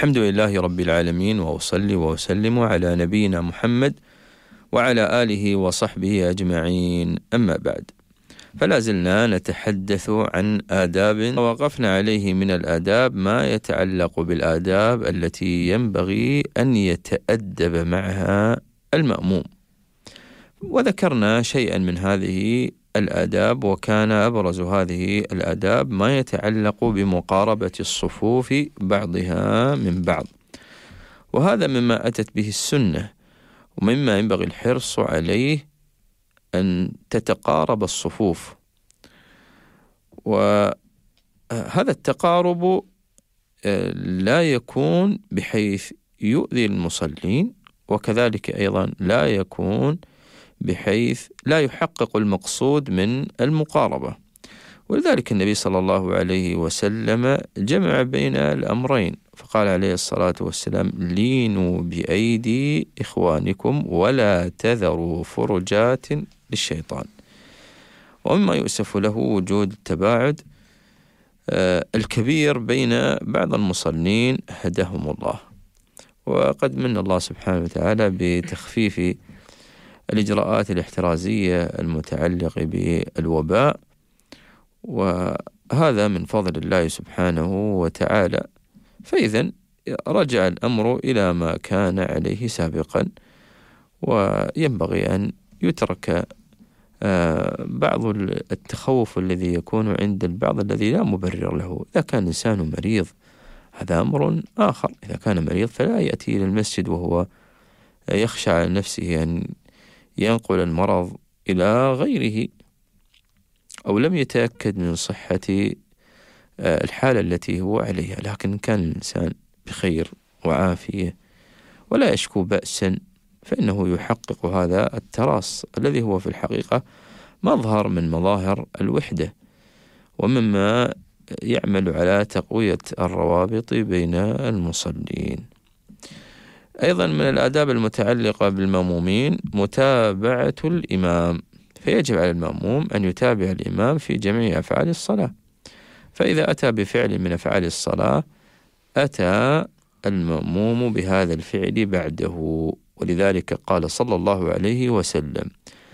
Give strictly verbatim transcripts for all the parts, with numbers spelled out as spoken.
الحمد لله رب العالمين، وأصلي وأسلم على نبينا محمد وعلى آله وصحبه أجمعين. أما بعد، فلا زلنا نتحدث عن آداب وقفنا عليه من الآداب ما يتعلق بالآداب التي ينبغي أن يتأدب معها المأموم، وذكرنا شيئا من هذه الآداب، وكان أبرز هذه الآداب ما يتعلق بمقاربة الصفوف بعضها من بعض، وهذا مما أتت به السنة، ومما ينبغي الحرص عليه أن تتقارب الصفوف. وهذا التقارب لا يكون بحيث يؤذي المصلين، وكذلك أيضا لا يكون بحيث لا يحقق المقصود من المقاربة. ولذلك النبي صلى الله عليه وسلم جمع بين الأمرين، فقال عليه الصلاة والسلام: لينوا بأيدي إخوانكم ولا تذروا فرجات للشيطان. ومما يؤسف له وجود التباعد الكبير بين بعض المصلين هداهم الله، وقد من الله سبحانه وتعالى بتخفيف الإجراءات الاحترازية المتعلقة بالوباء، وهذا من فضل الله سبحانه وتعالى. فإذا رجع الأمر إلى ما كان عليه سابقا، وينبغي أن يترك بعض التخوف الذي يكون عند البعض الذي لا مبرر له. إذا كان الإنسان مريض هذا أمر آخر، إذا كان مريض فلا يأتي إلى المسجد وهو يخشى على نفسه أن ينقل المرض إلى غيره، أو لم يتأكد من صحة الحالة التي هو عليها. لكن كان الإنسان بخير وعافية ولا يشكو بأسا، فإنه يحقق هذا التراص الذي هو في الحقيقة مظهر من مظاهر الوحدة، ومما يعمل على تقوية الروابط بين المصلين. أيضا من الآداب المتعلقة بالمأمومين متابعة الإمام، فيجب على المأموم أن يتابع الإمام في جميع أفعال الصلاة، فإذا أتى بفعل من أفعال الصلاة أتى المأموم بهذا الفعل بعده. ولذلك قال صلى الله عليه وسلم: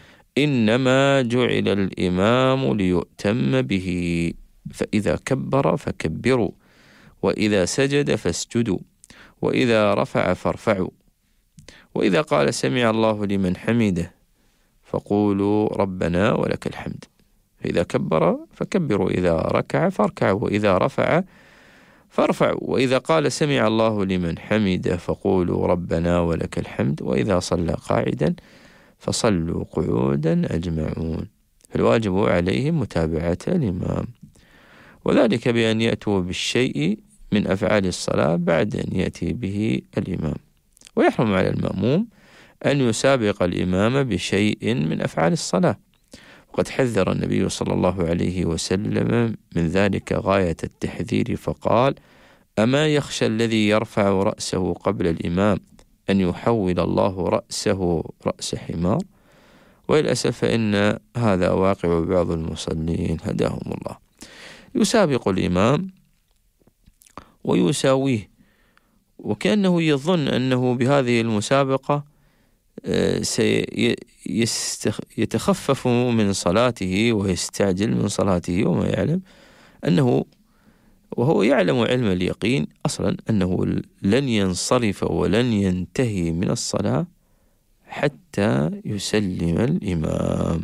إنما جعل الإمام ليؤتم به، فإذا كبر فكبروا، وإذا سجد فاسجدوا، وإذا رفع فارفعوا، وإذا قال سمع الله لمن حمده فقولوا ربنا ولك الحمد. فإذا كبر فكبروا، إذا ركع فاركعوا، وإذا رفع فارفعوا، وإذا قال سمع الله لمن حمده فقولوا ربنا ولك الحمد، وإذا صلى قاعدا فصلوا قعودا أجمعون. فالواجب عليهم متابعة الإمام، وذلك بأن يأتوا بالشيء من أفعال الصلاة بعد أن يأتي به الإمام. ويحرم على المأموم أن يسابق الإمام بشيء من أفعال الصلاة، وقد حذر النبي صلى الله عليه وسلم من ذلك غاية التحذير، فقال: أما يخشى الذي يرفع رأسه قبل الإمام أن يحول الله رأسه رأس حمار؟ وللأسف فإن هذا واقع بعض المصلين هداهم الله، يسابق الإمام ويساويه، وكأنه يظن أنه بهذه المسابقة سيتخفف من صلاته ويستعجل من صلاته، وما يعلم أنه وهو يعلم علم اليقين أصلا أنه لن ينصرف ولن ينتهي من الصلاة حتى يسلم الإمام.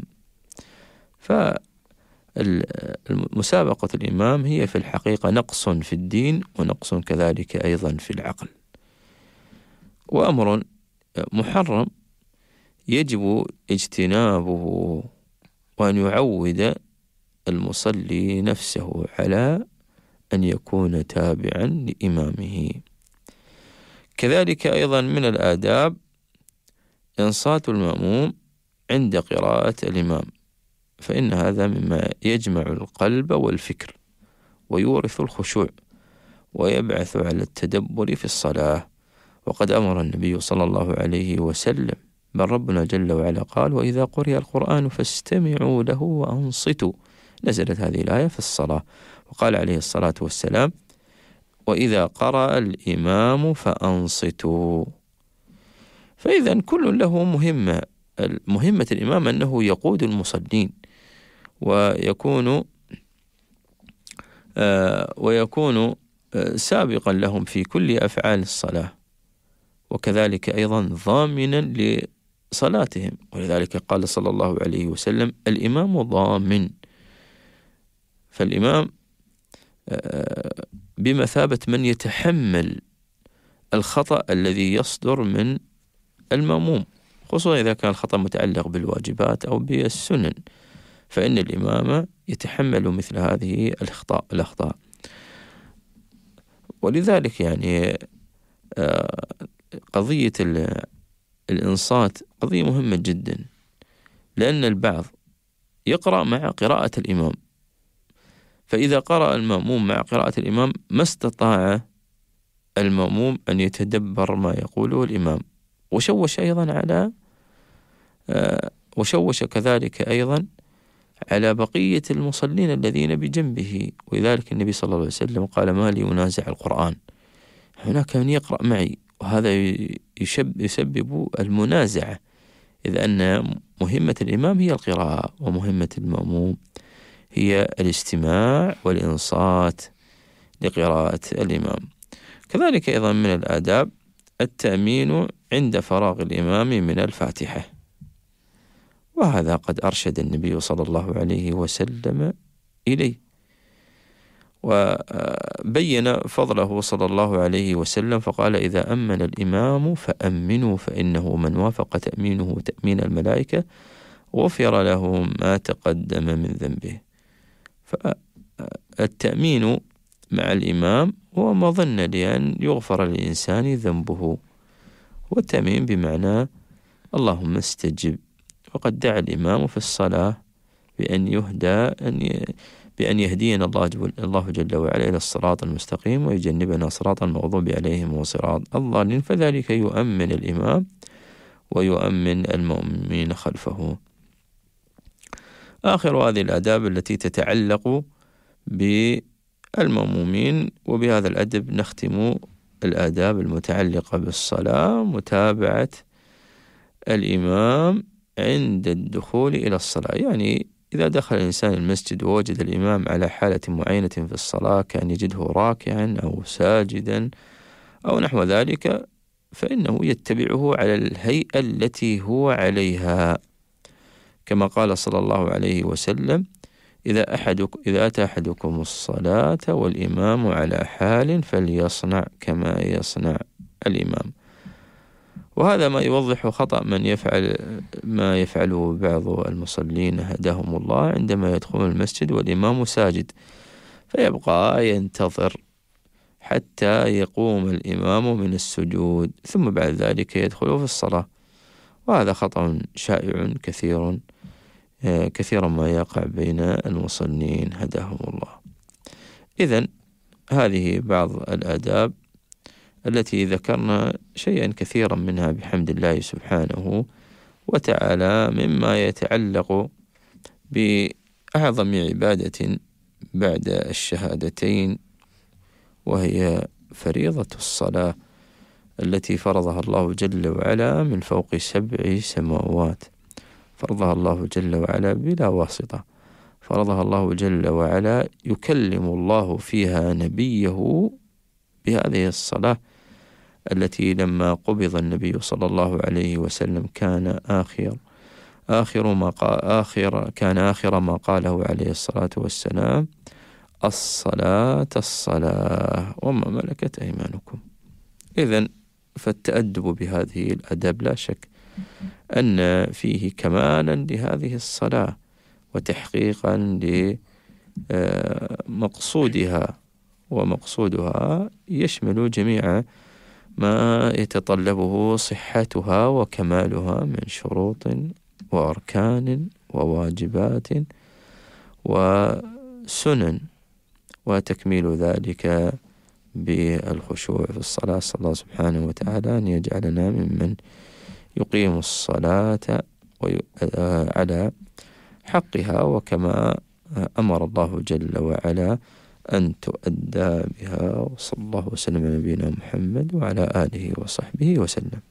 فالمسابقة الإمام هي في الحقيقة نقص في الدين، ونقص كذلك أيضا في العقل، وأمر محرم يجب اجتنابه، وأن يعود المصلي نفسه على أن يكون تابعا لإمامه. كذلك أيضا من الآداب إنصات المأموم عند قراءة الإمام، فإن هذا مما يجمع القلب والفكر ويورث الخشوع ويبعث على التدبر في الصلاة. وقد أمر النبي صلى الله عليه وسلم، بل ربنا جل وعلا قال: وإذا قرئ القرآن فاستمعوا له وأنصتوا. نزلت هذه الآية في الصلاة، وقال عليه الصلاة والسلام: وإذا قرأ الإمام فأنصتوا. فإذا كل له مهمة. مهمة الإمام أنه يقود المصلين ويكون آه ويكون آه سابقا لهم في كل أفعال الصلاة، وكذلك أيضا ضامنا لصلاتهم. ولذلك قال صلى الله عليه وسلم: الإمام ضامن. فالإمام آه بمثابة من يتحمل الخطأ الذي يصدر من المأموم، خصوصا إذا كان الخطأ متعلق بالواجبات أو بالسنن، فإن الإمام يتحمل مثل هذه الأخطاء الأخطاء ولذلك يعني قضية الإنصات قضية مهمة جدا، لأن البعض يقرأ مع قراءة الإمام، فإذا قرأ المأموم مع قراءة الإمام ما استطاع المأموم أن يتدبر ما يقوله الإمام، وشوش أيضا على وشوش كذلك أيضا على بقية المصلين الذين بجنبه. ولذلك النبي صلى الله عليه وسلم قال: ما لي أنازع القرآن. هناك من يقرأ معي، وهذا يسبب المنازعة، إذ أن مهمة الإمام هي القراءة، ومهمة المأموم هي الاستماع والإنصات لقراءة الإمام. كذلك أيضا من الآداب التأمين عند فراغ الإمام من الفاتحة، وهذا قد أرشد النبي صلى الله عليه وسلم إليه، وبين فضله صلى الله عليه وسلم فقال: إذا أمن الإمام فأمنوا، فإنه من وافق تأمينه تأمين الملائكة غفر له ما تقدم من ذنبه. فالتأمين مع الإمام هو مظنة لأن يغفر للإنسان ذنبه، والتأمين بمعنى اللهم استجب. وقد دعا الإمام في الصلاة بأن يهدى أن بأن يهدينا الله الله جل وعلا إلى الصراط المستقيم ويجنبنا صراط المغضوب عليهم وصراط الضالين، فذلك يؤمن الإمام ويؤمن المؤمنين خلفه. آخر هذه الآداب التي تتعلق بالمأمومين، وبهذا الأدب نختم الآداب المتعلقة بالصلاة: متابعة الإمام عند الدخول إلى الصلاة. يعني إذا دخل الإنسان المسجد ووجد الإمام على حالة معينة في الصلاة، كان يجده راكعا أو ساجدا أو نحو ذلك، فإنه يتبعه على الهيئة التي هو عليها، كما قال صلى الله عليه وسلم: إذا أحدك إذا أتى أحدكم الصلاة والإمام على حال فليصنع كما يصنع الإمام. وهذا ما يوضح خطأ من يفعل ما يفعله بعض المصلين هداهم الله عندما يدخلون المسجد والإمام ساجد، فيبقى ينتظر حتى يقوم الإمام من السجود ثم بعد ذلك يدخل في الصلاة، وهذا خطأ شائع كثير كثيرا ما يقع بين المصلين هداهم الله. إذن هذه بعض الآداب التي ذكرنا شيئا كثيرا منها بحمد الله سبحانه وتعالى مما يتعلق بأعظم عبادة بعد الشهادتين، وهي فريضة الصلاة التي فرضها الله جل وعلا من فوق سبع سماوات. فرضها الله جل وعلا بلا واسطة، فرضها الله جل وعلا يكلم الله فيها نبيه بهذه الصلاة التي لما قبض النبي صلى الله عليه وسلم كان آخر آخر ما قال آخر كان آخر ما قاله عليه الصلاة والسلام: الصلاة الصلاة وما ملكت أيمانكم. إذن فالتأدب بهذه الأدب لا شك أن فيه كمالا لهذه الصلاة وتحقيقا لمقصودها، ومقصودها يشمل جميع ما يتطلبه صحتها وكمالها من شروط وأركان وواجبات وسنن، وتكميل ذلك بالخشوع في الصلاة. صلى الله سبحانه وتعالى أن يجعلنا ممن يقيم الصلاة على حقها وكما أمر الله جل وعلا أن تؤدى بها. وصلى الله وسلم على نبينا محمد وعلى آله وصحبه وسلم.